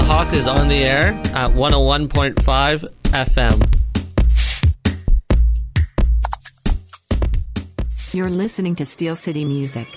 Hawk is on the air at 101.5 FM. You're listening to Steel City Music.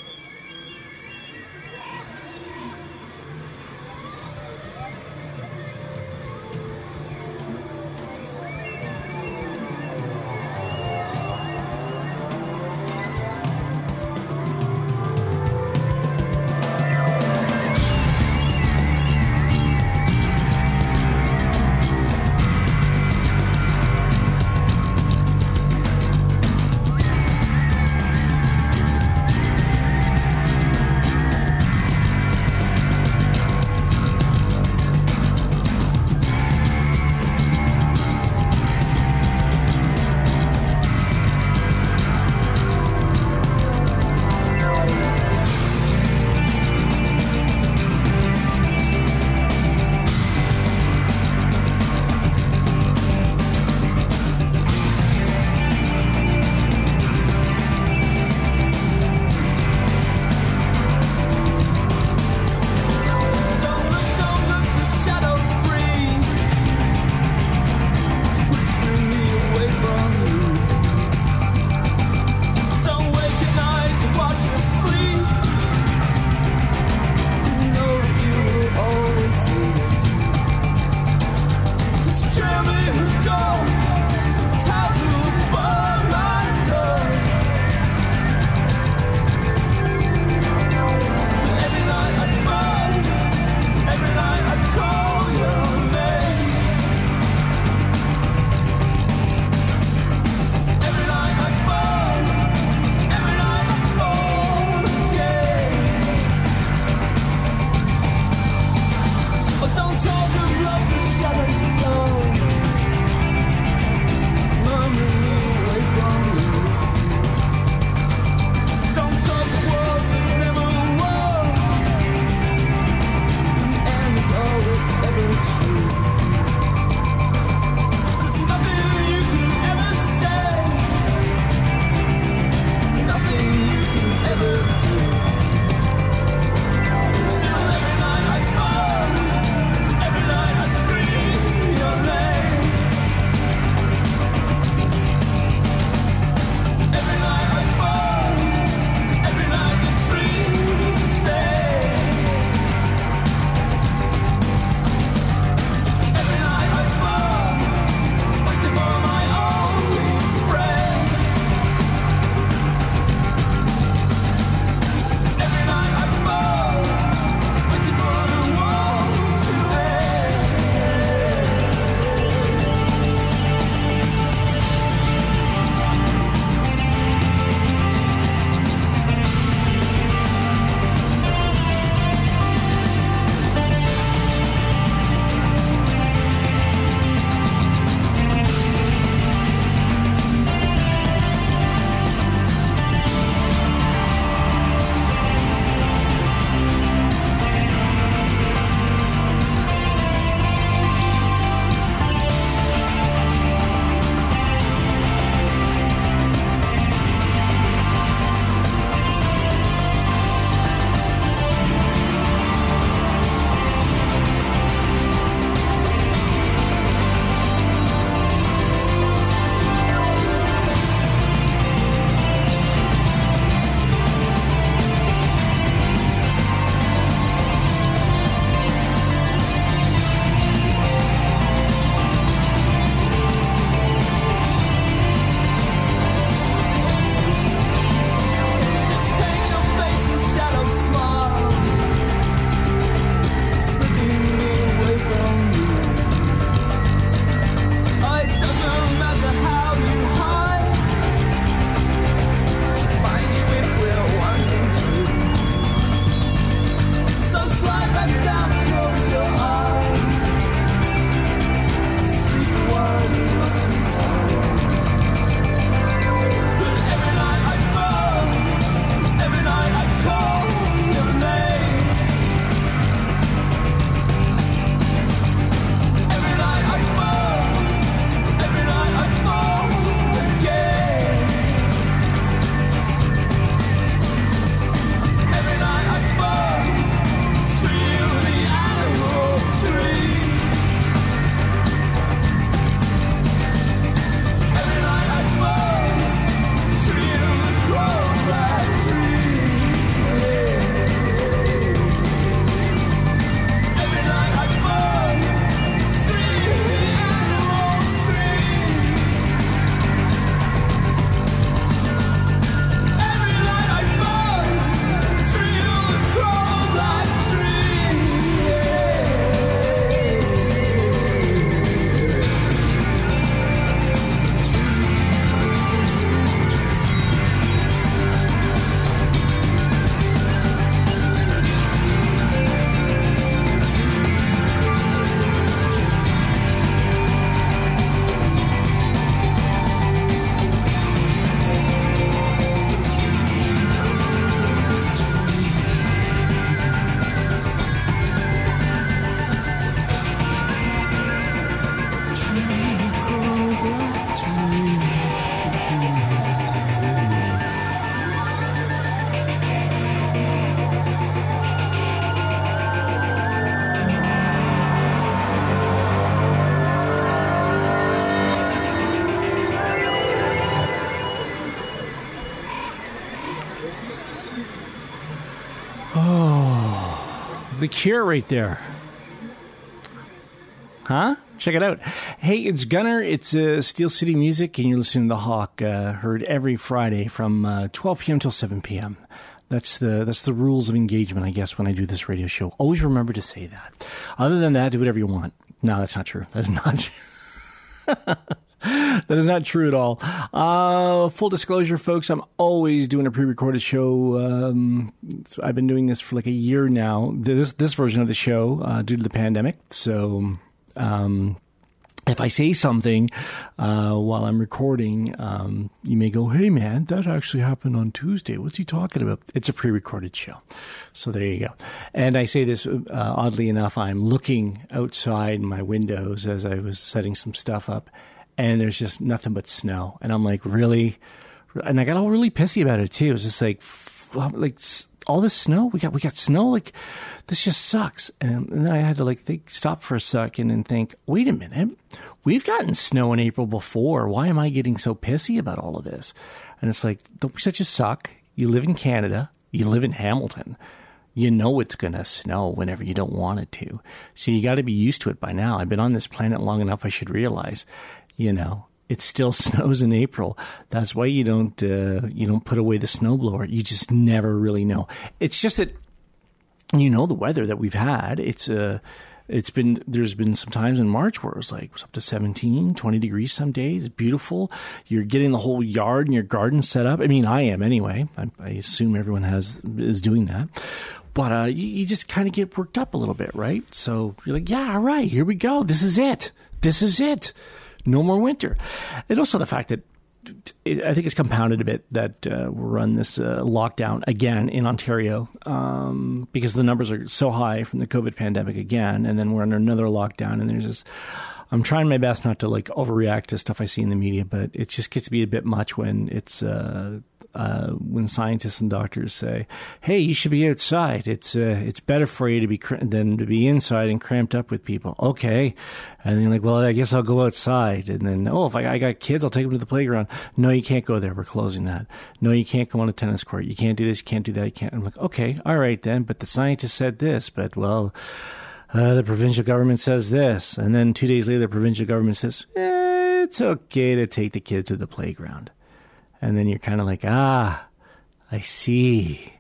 The Cure right there. Huh? Check it out. Hey, it's Gunner. It's Steel City Music, and you're listening to The Hawk, heard every Friday from 12 p.m. till 7 p.m. That's the rules of engagement, I guess, when I do this radio show. Always remember to say that. Other than that, do whatever you want. No, that's not true. That's not That is not true at all. Full disclosure, folks, I'm always doing a pre-recorded show. So I've been doing this for like a year now, this version of the show, due to the pandemic. So if I say something while I'm recording, you may go, hey, man, that actually happened on Tuesday. What's he talking about? It's a pre-recorded show. So there you go. And I say this, oddly enough, I'm looking outside my windows as I was setting some stuff up, and there's just nothing but snow. And I'm like, really? And I got all really pissy about it, too. It was just like all this snow? We got snow? Like, this just sucks. And then I had to stop for a second and think, wait a minute. We've gotten snow in April before. Why am I getting so pissy about all of this? And it's like, don't be such a suck. You live in Canada. You live in Hamilton. You know it's going to snow whenever you don't want it to. So you got to be used to it by now. I've been on this planet long enough, I should realize, it still snows in April. That's why you don't put away the snowblower. You just never really know. It's just that, the weather that we've had. There's been some times in March where it was up to 17, 20 degrees some days. Beautiful. You're getting the whole yard and your garden set up. I mean, I am anyway. I assume everyone is doing that. But you just kind of get worked up a little bit, right? So you're like, yeah, all right, here we go. This is it. No more winter. And also the fact that I think it's compounded a bit that we're on this lockdown again in Ontario because the numbers are so high from the COVID pandemic again, and then we're under another lockdown, and there's this. I'm trying my best not to overreact to stuff I see in the media, but it just gets to be a bit much when it's when scientists and doctors say, "Hey, you should be outside. It's better for you to be than to be inside and cramped up with people." Okay, and then you're like, "Well, I guess I'll go outside." And then, if I got kids, I'll take them to the playground. No, you can't go there. We're closing that. No, you can't go on a tennis court. You can't do this. You can't do that. You can't. I'm like, okay, all right then. But the scientists said this. But the provincial government says this, and then 2 days later, the provincial government says it's okay to take the kids to the playground. And then you're kind of like, I see.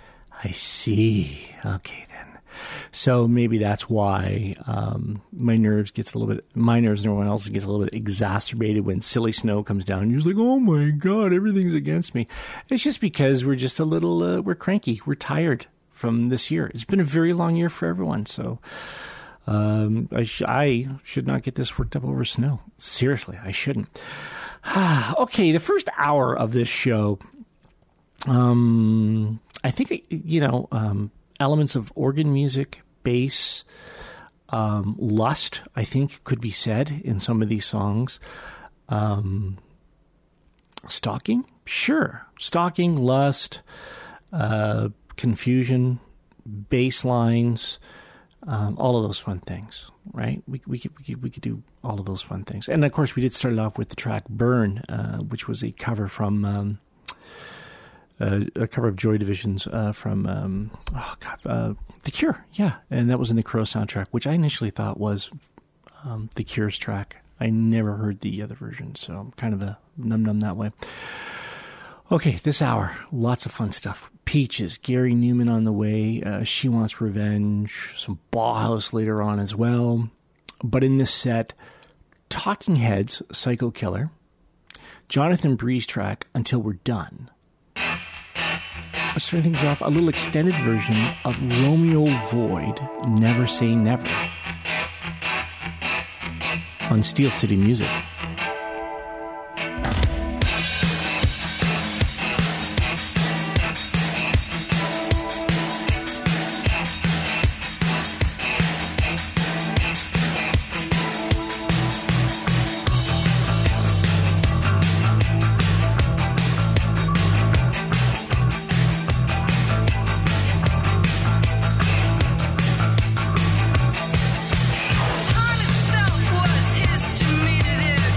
Okay, then. So maybe that's why my nerves and everyone else gets a little bit exacerbated when silly snow comes down. You're just like, oh my God, everything's against me. It's just because we're just a little, we're cranky. We're tired from this year. It's been a very long year for everyone. So I should not get this worked up over snow. Seriously, I shouldn't. Okay, the first hour of this show, I think, elements of organ music, bass, lust, I think could be said in some of these songs. Stalking? Sure. Stalking, lust, confusion, bass lines, all of those fun things, right? We could do all of those fun things. And of course, we did start it off with the track Burn, which was a cover from a cover of Joy Division's from The Cure, yeah. And that was in the Crow soundtrack, which I initially thought was The Cure's track. I never heard the other version, so I'm kind of a num-num that way. Okay, this hour, lots of fun stuff. Peaches, Gary Newman on the way, She Wants Revenge, some Bauhaus later on as well. But in this set, Talking Heads, Psycho Killer, Jonathan Bree's track, Until We're Done. Let's start things off, a little extended version of Romeo Void, Never Say Never, on Steel City Music. Time itself was his to meet it in.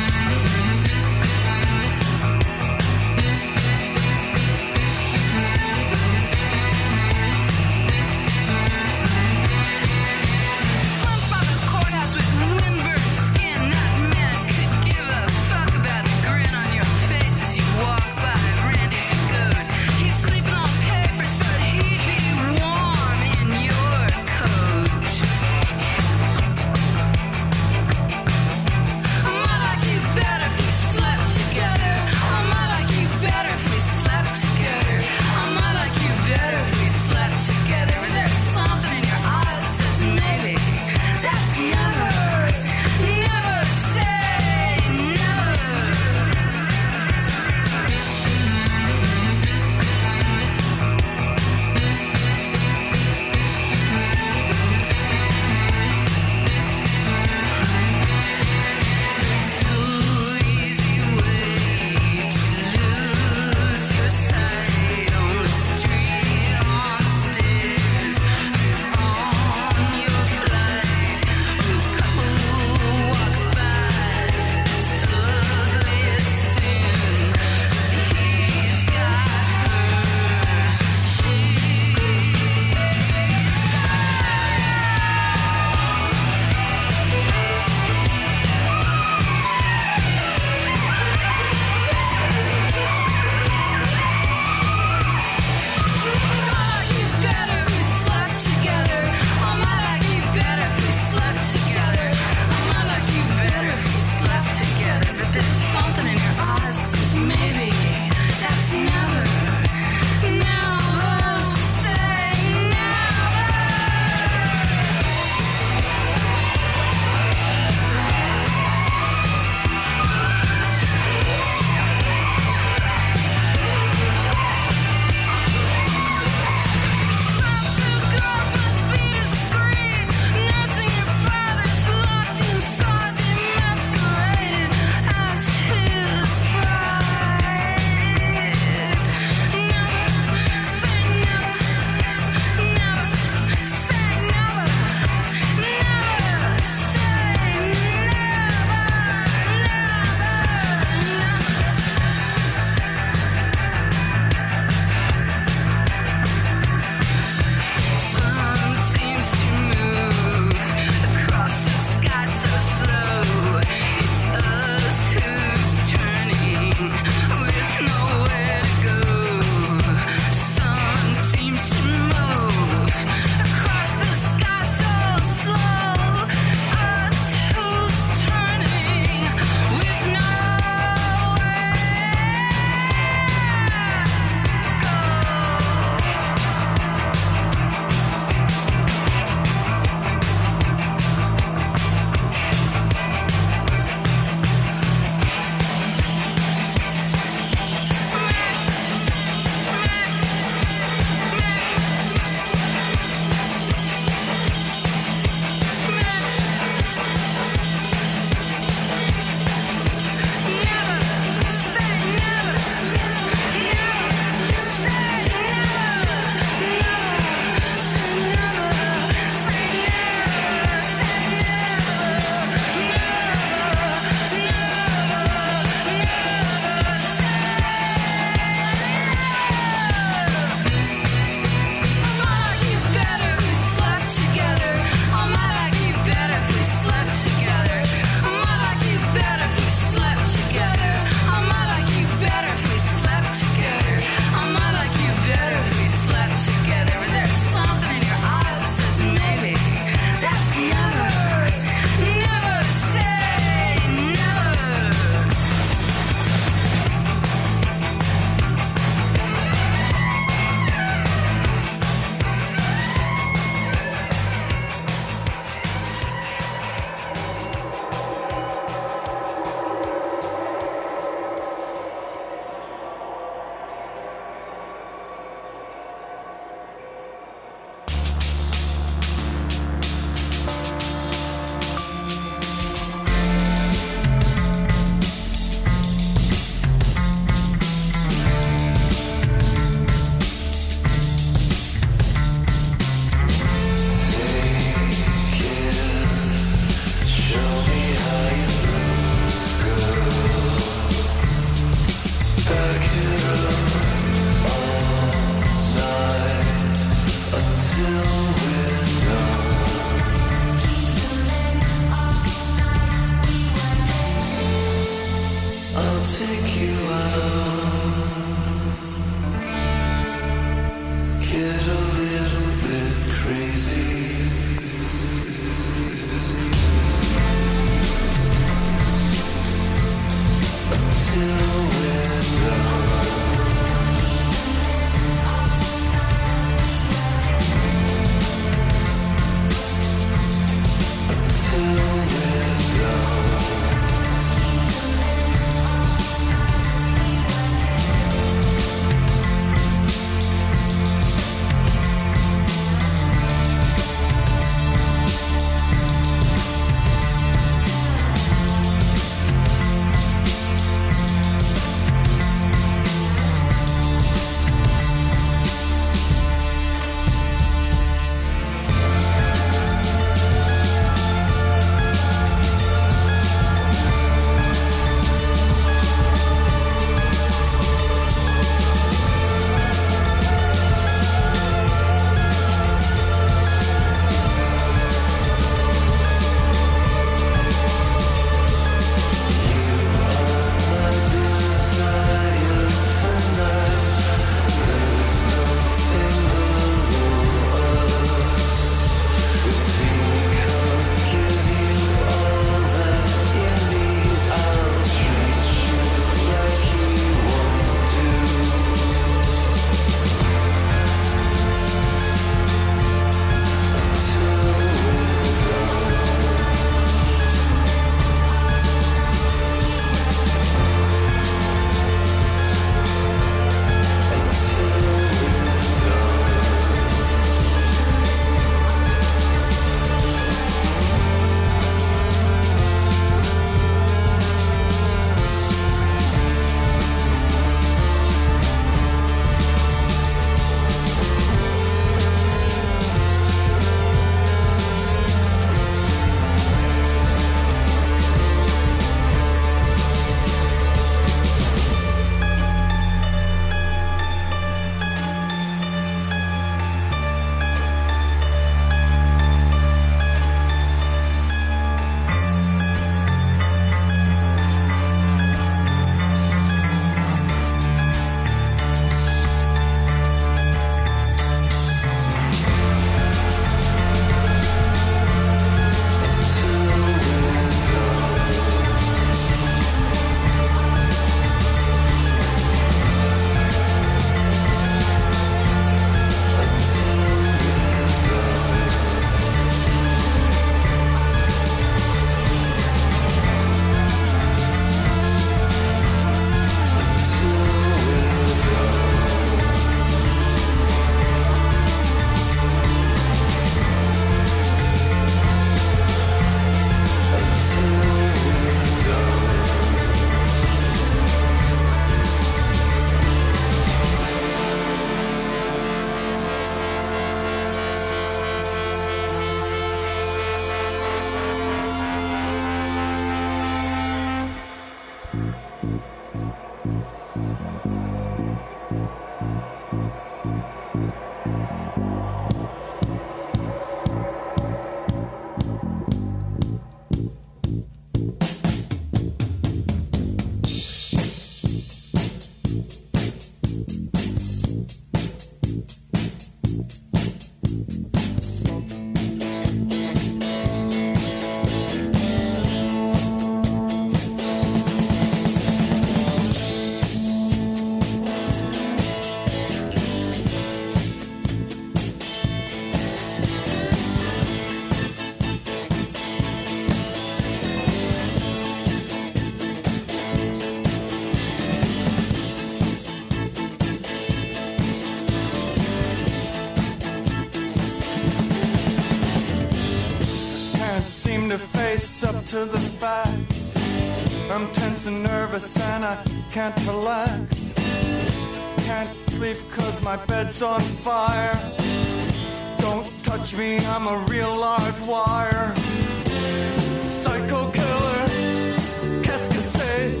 To the facts, I'm tense and nervous and I can't relax. Can't sleep cause my bed's on fire. Don't touch me, I'm a real live wire. Psycho killer, qu'est-ce que c'est?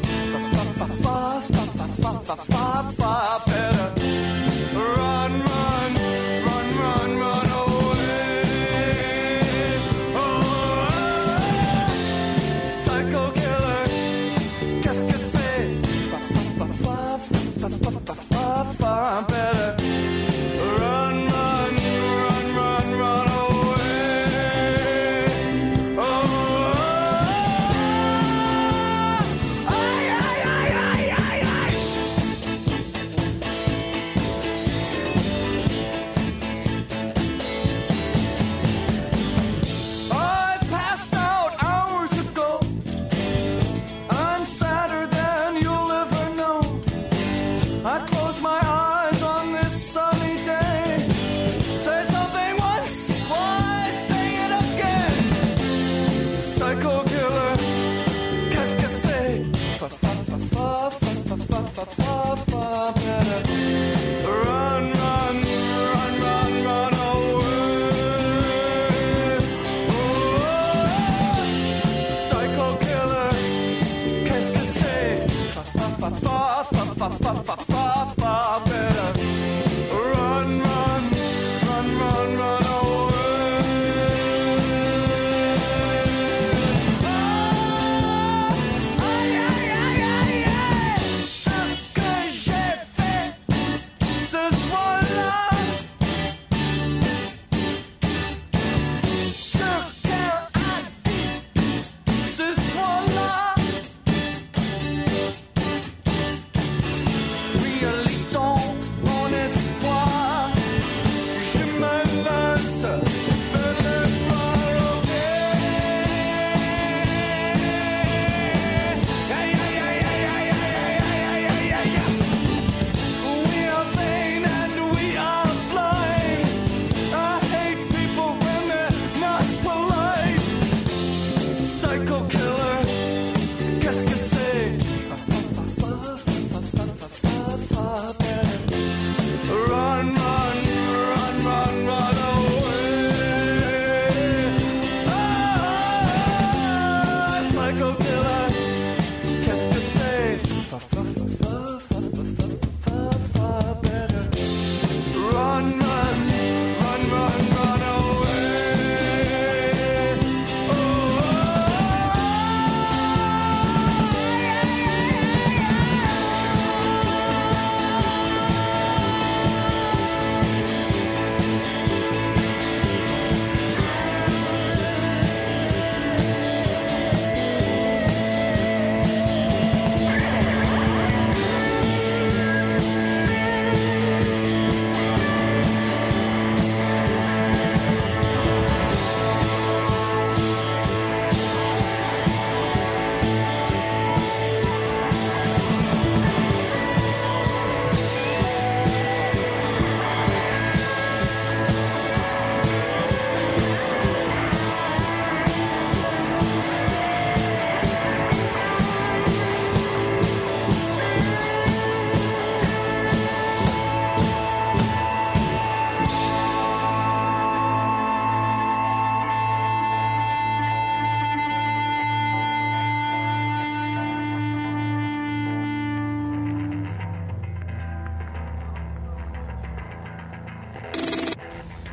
Better run, run, run, run, run away. I better run, run, run, run, run away. Oh, ay, ay, ay, ay, ay, ay.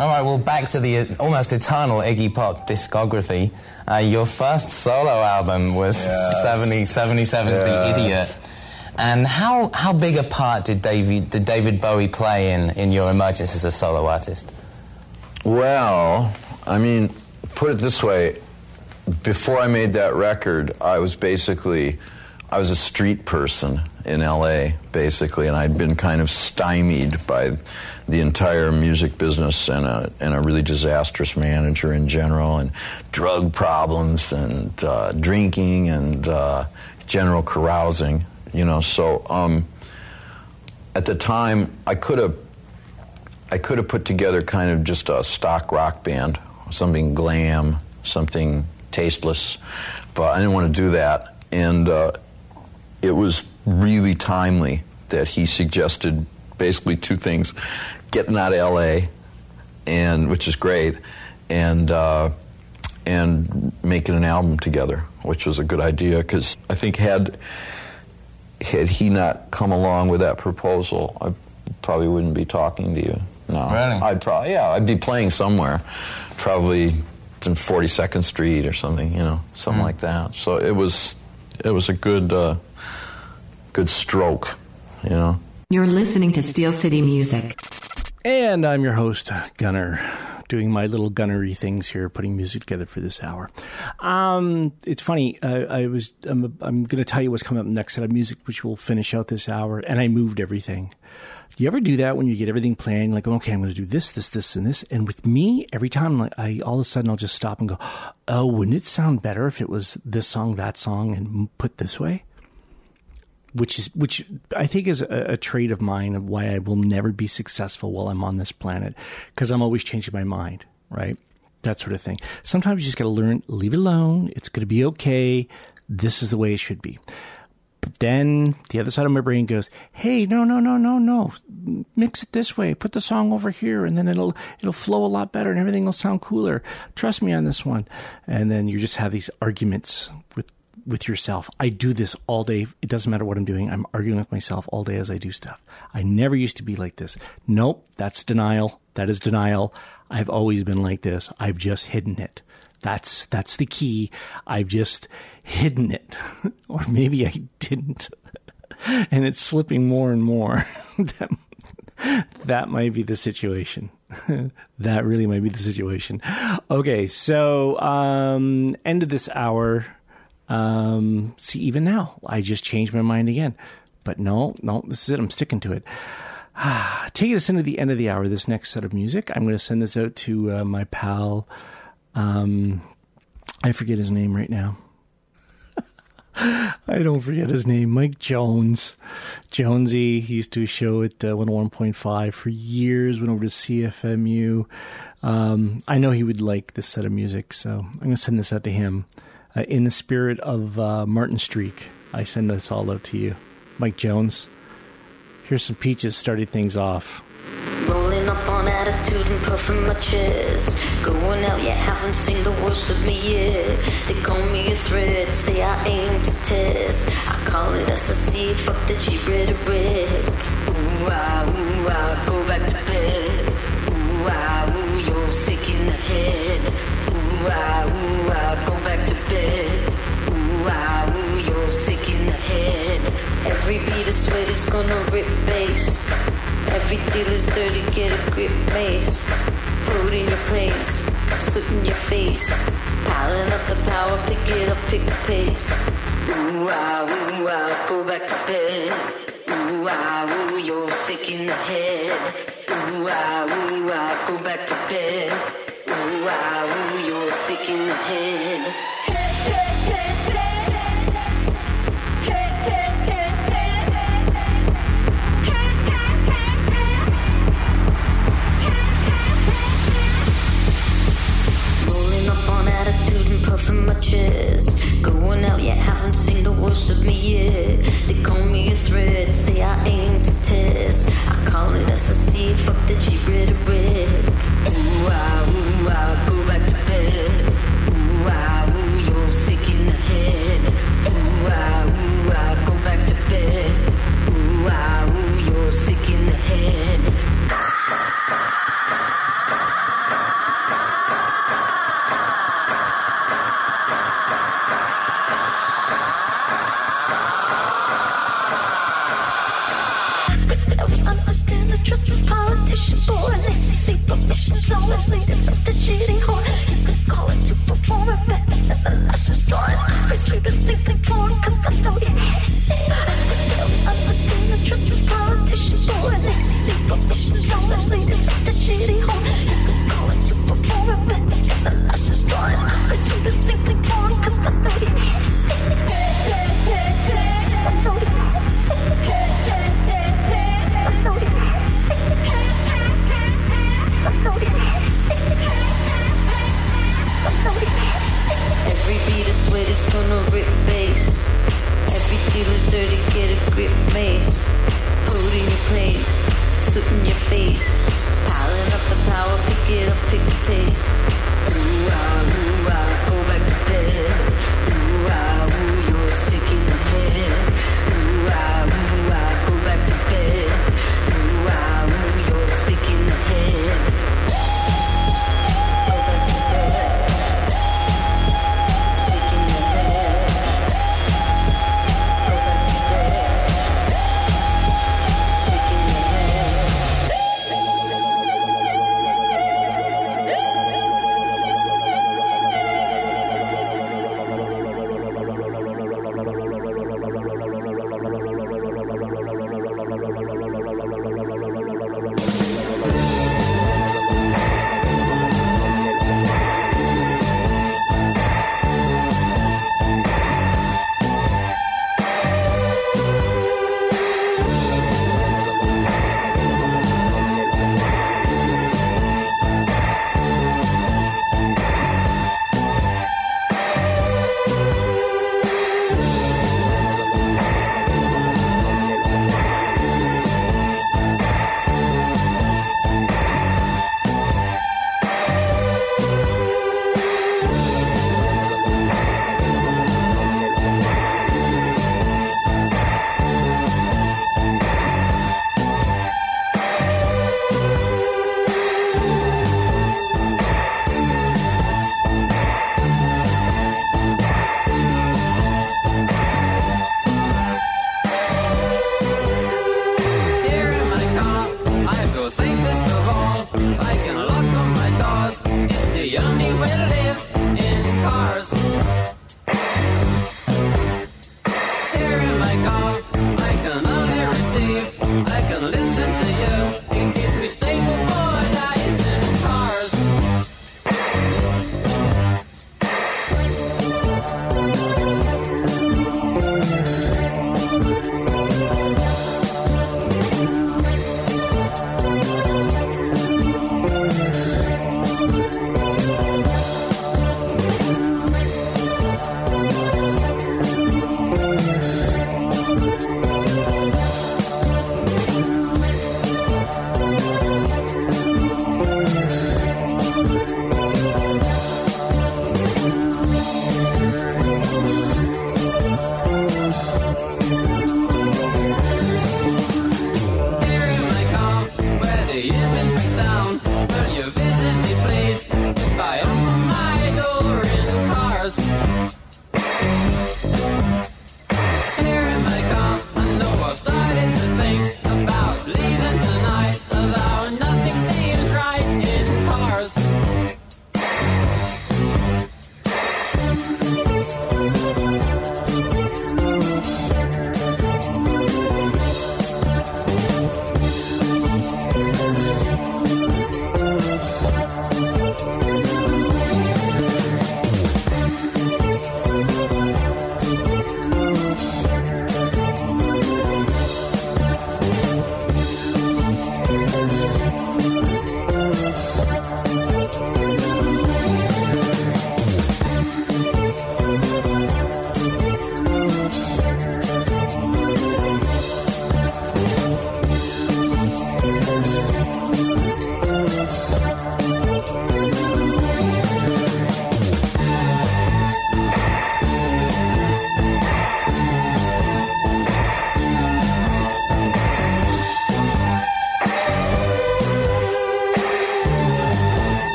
All right, well, back to the almost eternal Iggy Pop discography. Your first solo album was 77's The Idiot. And how big a part did David Bowie play in your emergence as a solo artist? Well, I mean, put it this way. Before I made that record, I was a street person in L.A., basically, and I'd been kind of stymied by the entire music business and a really disastrous manager in general, and drug problems and drinking and general carousing, you know. So at the time, I could have put together kind of just a stock rock band, something glam, something tasteless, but I didn't want to do that. And it was really timely that he suggested basically two things: getting out of L.A., which is great, and making an album together, which was a good idea, because I think had he not come along with that proposal, I probably wouldn't be talking to you. No, really? I'd be playing somewhere, probably in 42nd Street or something, you know, something like that. So it was a good stroke, you know. You're listening to Steel City Music. And I'm your host, Gunner, doing my little gunnery things here, putting music together for this hour. It's funny, I'm going to tell you what's coming up next set of music, which will finish out this hour, and I moved everything. Do you ever do that when you get everything planned? Like, okay, I'm going to do this, and this. And with me, every time, all of a sudden, I'll just stop and go, oh, wouldn't it sound better if it was this song, that song, and put this way? Which I think is a trait of mine of why I will never be successful while I'm on this planet, because I'm always changing my mind, right? That sort of thing. Sometimes you just got to learn, leave it alone. It's going to be okay. This is the way it should be. But then the other side of my brain goes, hey, no. Mix it this way. Put the song over here, and then it'll flow a lot better, and everything will sound cooler. Trust me on this one. And then you just have these arguments with yourself. I do this all day. It doesn't matter what I'm doing. I'm arguing with myself all day as I do stuff. I never used to be like this. Nope, that's denial. That is denial. I've always been like this. I've just hidden it. That's the key. I've just hidden it. Or maybe I didn't. And it's slipping more and more. That might be the situation. That really might be the situation. Okay, so end of this hour. See, even now, I just changed my mind again. But no, this is it. I'm sticking to it. Taking us into the end of the hour, this next set of music, I'm going to send this out to my pal. I forget his name right now. I don't forget his name. Mike Jones. Jonesy, he used to do a show at 101.5 for years, went over to CFMU. I know he would like this set of music, so I'm going to send this out to him. In the spirit of Martin Streak, I send this all out to you. Mike Jones. Here's some Peaches starting things off. Rolling up on attitude and puffing my chest. Going out, you haven't seen the worst of me yet. They call me a threat, say I aim to test. I call it as a seed, fuck the cheap rhetoric. Ooh, ah, go back to bed. Ooh, ah, you're sick in the head. Ooh, ah, go back to bed. Ooh, ah, you're sick in the head. Every beat of sweat is gonna rip bass. Every deal is dirty, get a grip, mace. Put in your place, soot in your face. Piling up the power, pick it up, pick the pace. Ooh, ah, go back to bed. Ooh, ah, you're sick in the head. Ooh, ah, go back to bed. Ooh, ah, you're sick in the head. Puffing my chest, going out, you haven't seen the worst of me yet. They call me a threat, say I aim to test. I call it as a seed, fuck the cheap rhetoric. Ooh, ah, go back to bed. Ooh, ah, always leading such a shitty heart. You could call it to perform it better than the last destroy. I hate you to think they porn, cause I know you hate it. They don't understand the trust of politician boy. They see permission's always leading such a shitty heart. You could call it to perform it better than the last destroy. I hate you to think they porn, cause I know you hate it. I know you hate it. Every beat is sweat is gonna rip bass. Every deal is dirty, get a grip mace. Put in your place, soot in your face. Piling up the power, pick it up, pick the pace. Ooh ah, go back to bed. Ooh ah, you're sick in the head. Ooh ah, go back to bed. Ooh ah, you're sick in the head. Go back to bed. Sick in the head. Go back to bed. Sick in the head.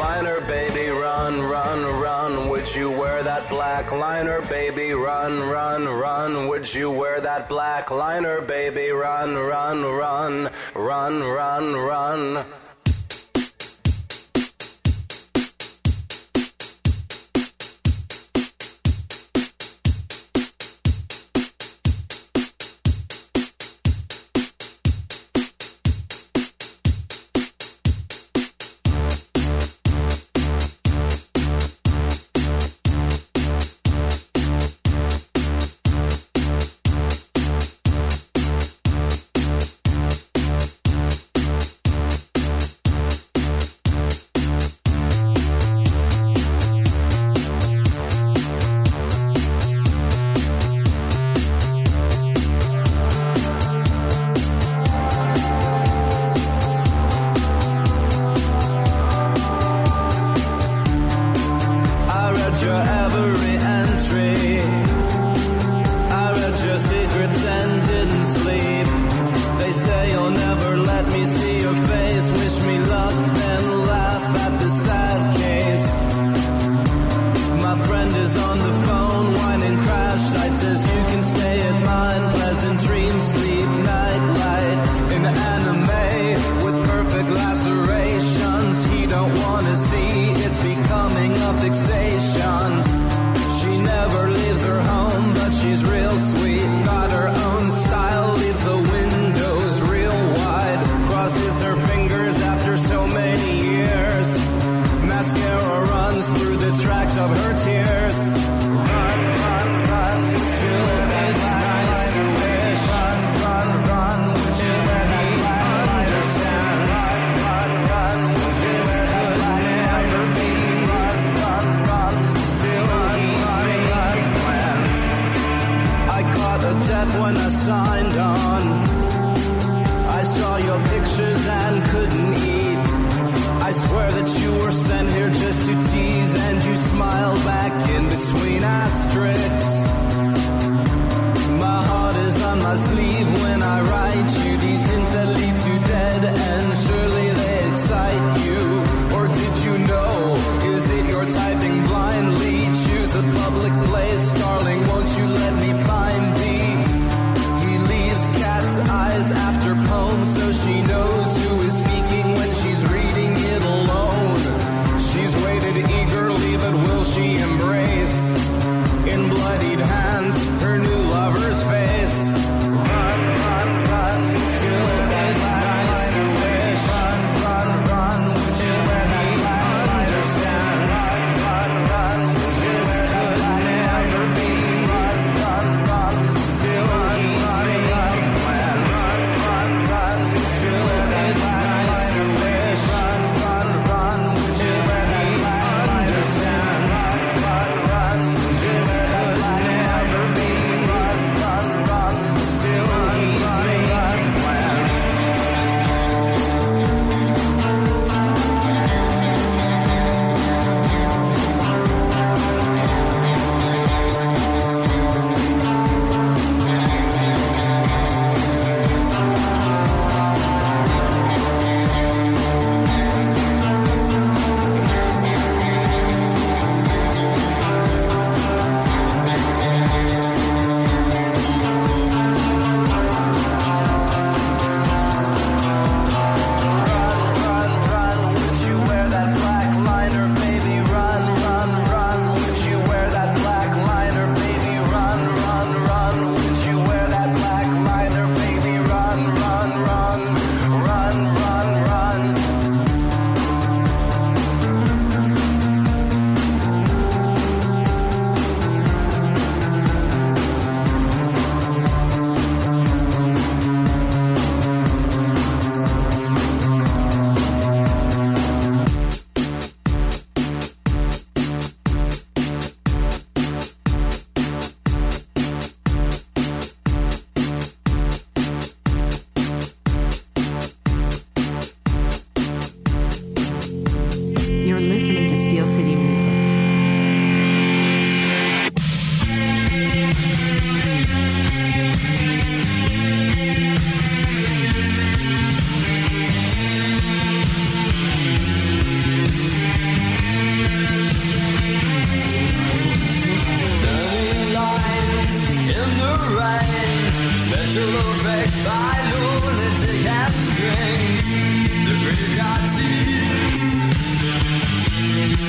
liner, baby, run, run, run. Would you wear that black liner, baby, run, run, run. Would you wear that black liner, baby, run, run, run, run, run, run.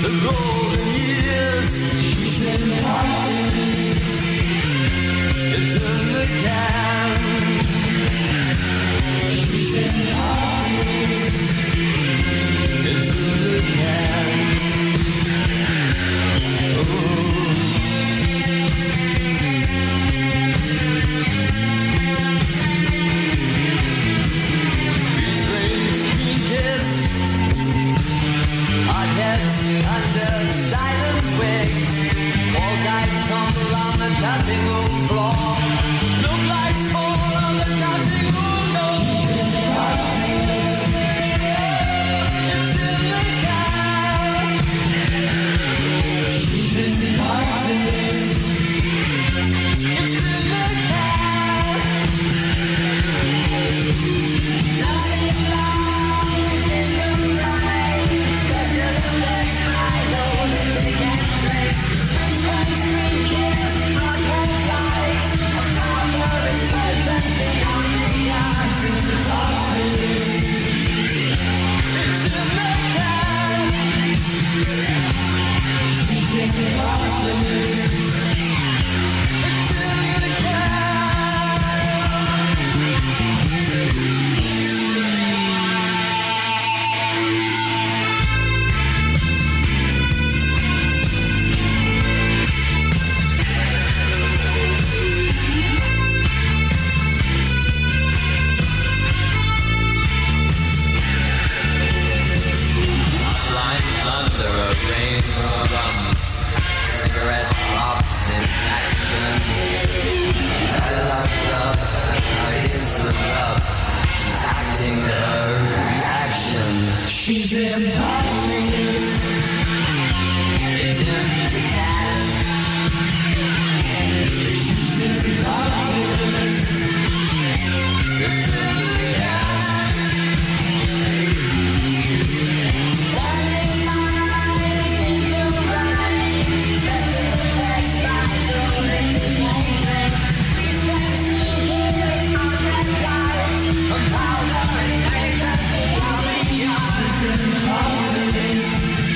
the golden years. She's in parties. It's in the can. She's in parties. It's in the can. Oh. Hot heads under silent wigs. All guys tumble on the cutting room floor. Look like fall on the cutting room door. It's in the car. She's in the parties. It's in the car. Nothing lies in the right. Special effects by lunatic actress. French fries, green kiss, rock and lights. A toddler is better than on the yards. In the parties. It's in the car. She's in the parties. It's in the car. Under a rain of drums, cigarette pops in action. Dialogue club, now here's the rub. She's acting her reaction. She's in parties. It's in the can. She's in parties. It's in the can. She's in parties.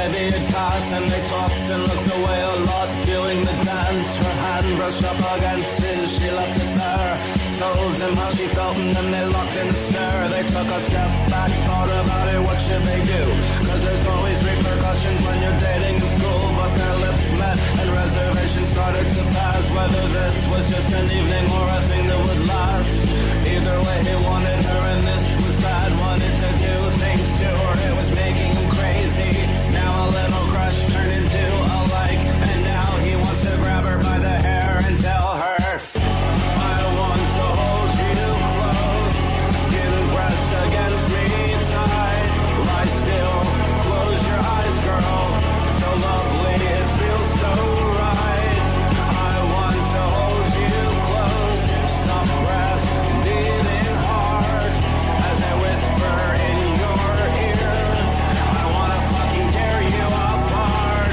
maybe it passed, and they talked and looked away a lot, doing the dance. Her hand brushed up against his, she left it there. Told him how she felt, and then they locked in the stare. They took a step back, thought about it, what should they do? Cause there's always repercussions when you're dating in school. But their lips met, and reservations started to pass. Whether this was just an evening or a thing that would last. Either way, he wanted her, and this was bad. Wanted to do things to her, it was making him crazy. Now a little crush turned into a like, and now he wants to grab her by the hair and tell her, I want to hold you close, skin pressed against me tight, lie still, close your eyes, girl, so lovely, it feels so right. I want to hold you close, soft breath, beating hard, as I whisper in your ear, I want to fucking tear you apart.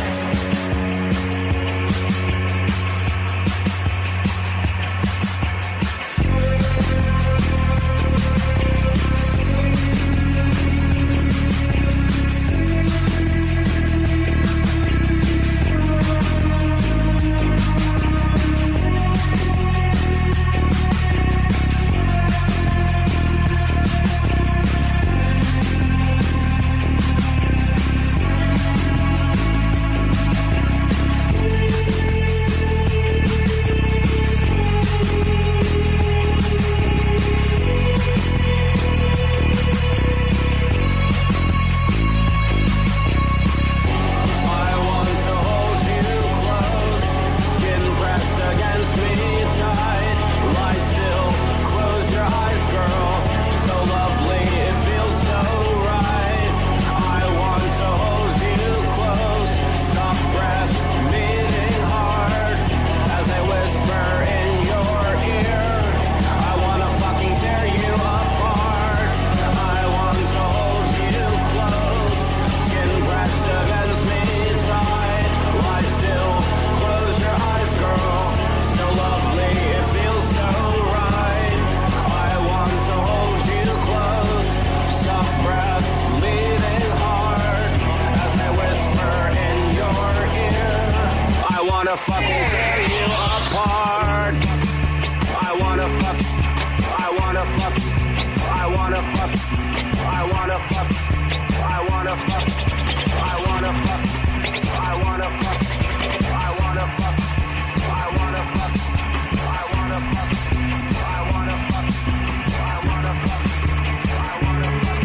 Fucking tear you apart. I wanna fuck. I wanna fuck. I wanna fuck. I wanna fuck. I wanna fuck. I wanna fuck. I wanna fuck. I wanna fuck. I wanna fuck. I wanna fuck. I wanna fuck. I wanna fuck. I wanna fuck.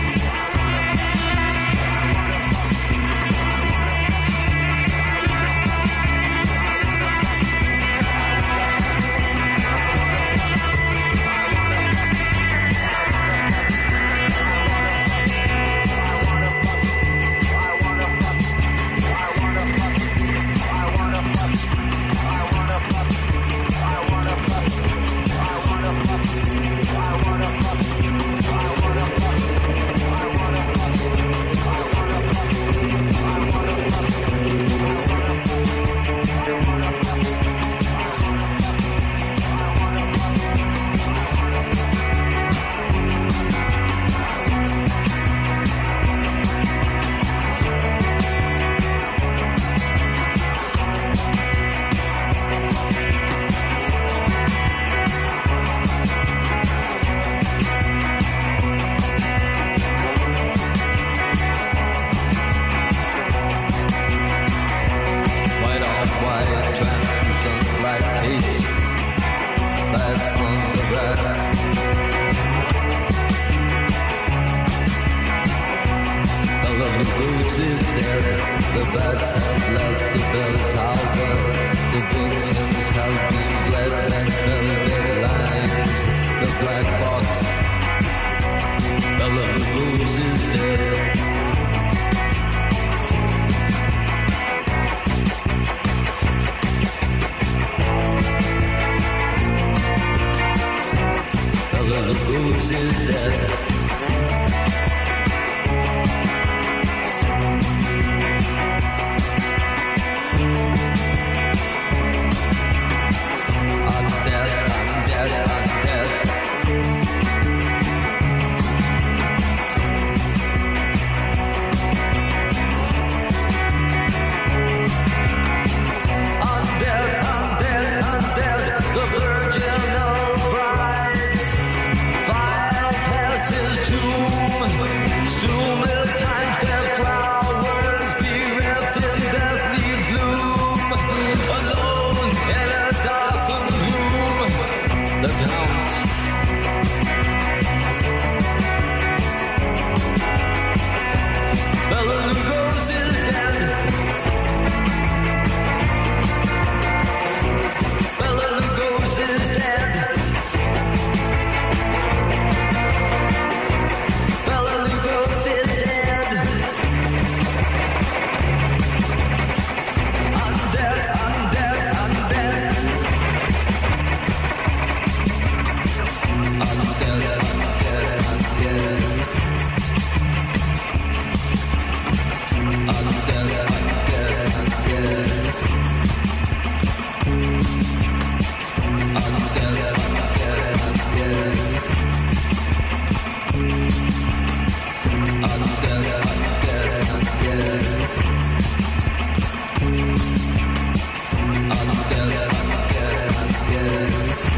The bats have left the bell tower. The victims have been bled and velvet lines. The black box, Bella Luz is dead. Bella Luz is dead. tomb. Still many times their flowers bereft in deathly bloom. Alone in a darkened room, the Count. Bela Lugos is dead. Bela Lugos is dead. Bela Lugos is dead. I'm dead, I'm dead, I'm dead. I'm dead, I'm dead, I'm dead. I'm dead, I'm dead, I'm dead. I'm dead, I'm dead, I'm dead. I'm dead, I'm dead, I'm dead. I'm dead, I'm dead, I'm dead.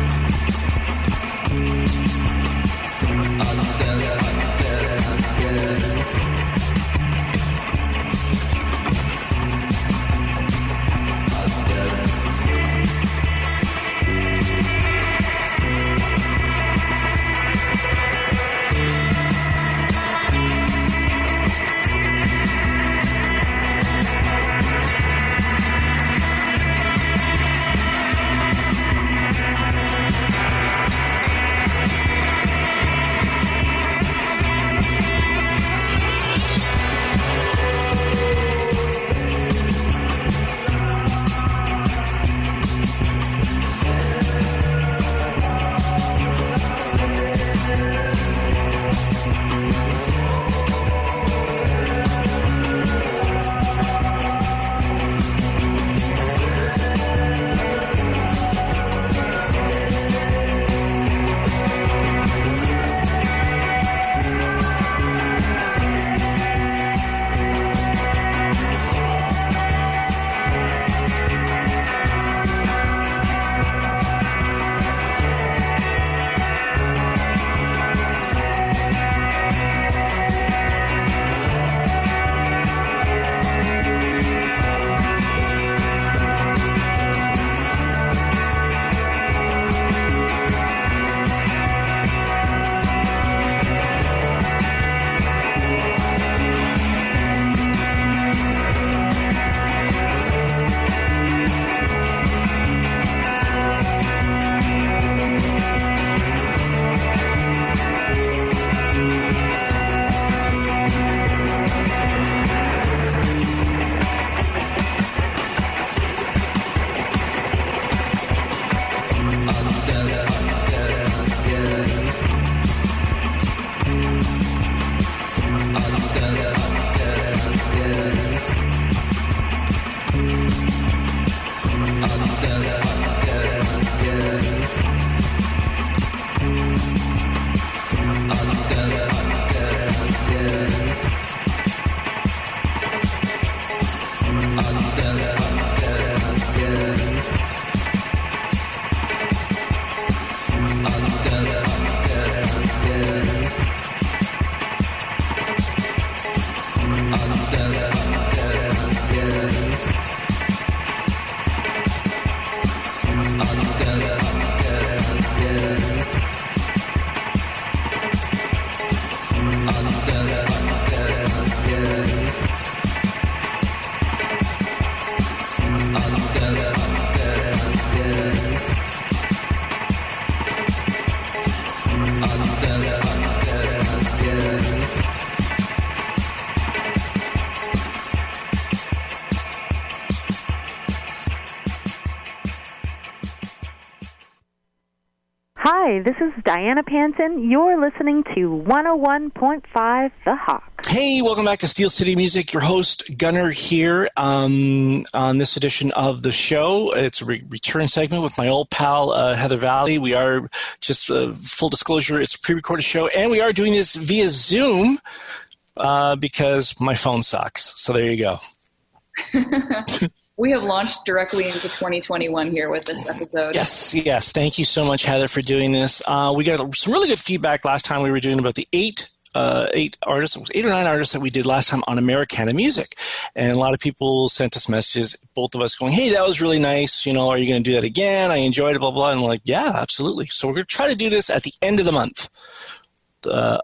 I'm dead, I'm dead, I'm dead. Hi, this is Diana Panton. You're listening to 101.5 The Hawk. Hey, welcome back to Steel City Music. Your host, Gunnar, here on this edition of the show. It's a return segment with my old pal, Heather Valley. We are, just full disclosure, it's a pre-recorded show, and we are doing this via Zoom because my phone sucks. So there you go. We have launched directly into 2021 here with this episode. Yes. Thank you so much, Heather, for doing this. We got some really good feedback last time we were doing about the 8 8 or 9 artists that we did last time on Americana Music. And a lot of people sent us messages, both of us going, hey, that was really nice. You know, are you going to do that again? I enjoyed it, blah, blah. And we're like, yeah, absolutely. So we're going to try to do this at the end of the month.